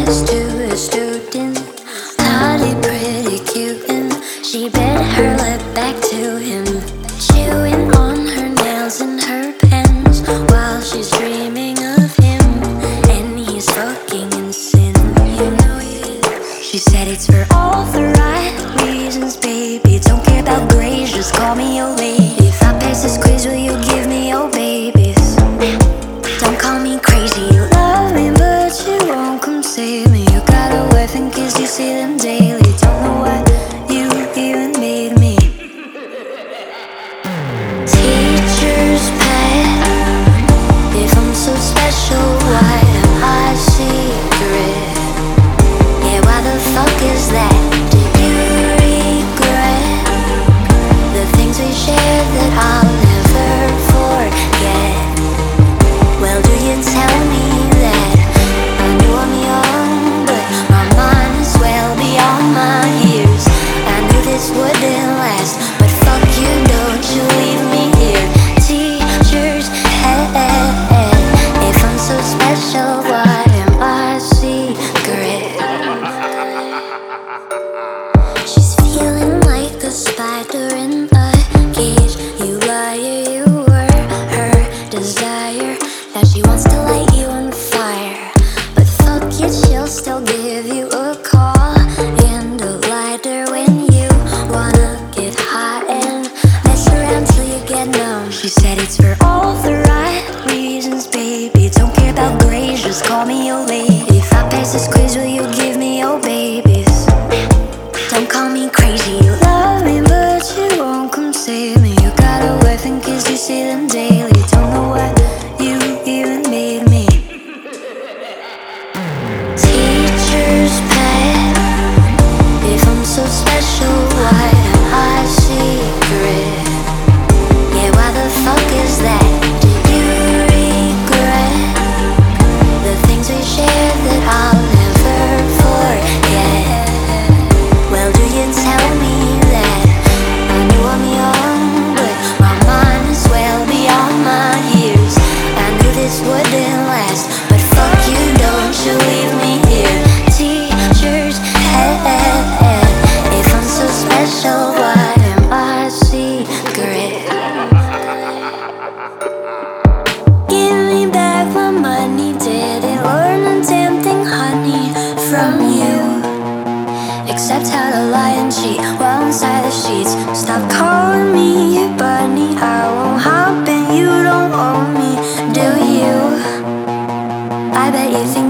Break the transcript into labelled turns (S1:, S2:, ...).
S1: next to a student, hardly pretty cute, and she bit her lip back to him, chewing on her nails and her pens while she's dreaming of him, and he's fucking in sin. You know he is. She said it's for all the right reasons, baby. Don't care about grades, just call me your lady. If I pass this quiz, will you give me your babies? Don't call me crazy, you love me, but you won't come save me. You got a wife and kids, you see them daily. Don't know why you even made me. Teacher's pet, if I'm so special, why am I secret? Yeah, why the fuck is that? Do you regret the things we shared that I'll never forget? Well, do you tell me that I knew I'm young, but my mind is well beyond my years? I knew this wouldn't last, but fuck you, don't you leave me here. Teacher's head, if I'm so special, why am I secret? She's feeling like a spider in a cage. You liar, you were her desire. Now she wants to light you on fire, but fuck it, she'll still give you a call and a lighter when you wanna get hot and mess around till you get numb. She said it's for all the right reasons, baby. Don't care about grades, just call me your lady. If I pass this quiz, will you give me your babies? Don't call me crazy, you love me, but you won't come save me. You got a wife and kids, you see them daily. Don't know why you even made me. Teacher's pet, if I'm so special, why am I secret? Yeah, why the fuck is that? Do you regret the things we shared that I'll never forget? Well, do you tell me that I knew I'm young, but my mind is well beyond my years? I knew this wouldn't last, but fuck you, don't you leave me here. Teacher's head, if I'm so special, why am I secret? Give me back my money, didn't learn a damn thing, honey, from you, except how to lie and cheat while inside the sheets. Stop calling me your bunny, I won't hop in, you don't own me, do you? I bet you think